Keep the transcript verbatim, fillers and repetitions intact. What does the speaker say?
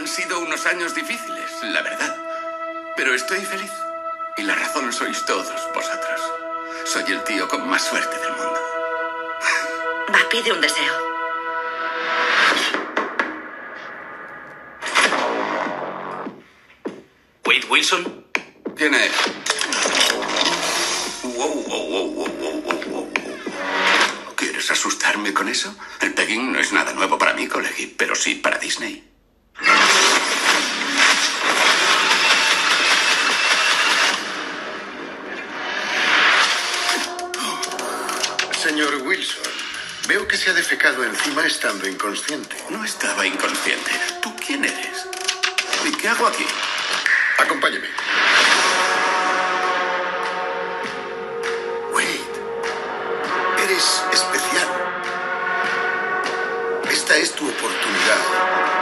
sido unos años difíciles, la verdad. Pero estoy feliz. Y la razón sois todos vosotros. Soy el tío con más suerte del mundo. Va, pide un deseo. Wade Wilson. ¿Quién es? Wow, wow, wow, wow, wow, wow, wow. ¿Quieres asustarme con eso? El pegging no es nada nuevo para mí, colegui, pero sí para Disney. Señor Wilson, veo que se ha defecado encima estando inconsciente. No estaba inconsciente. ¿Tú quién eres? ¿Y qué hago aquí? Acompáñeme. Wade, eres especial. Esta es tu oportunidad.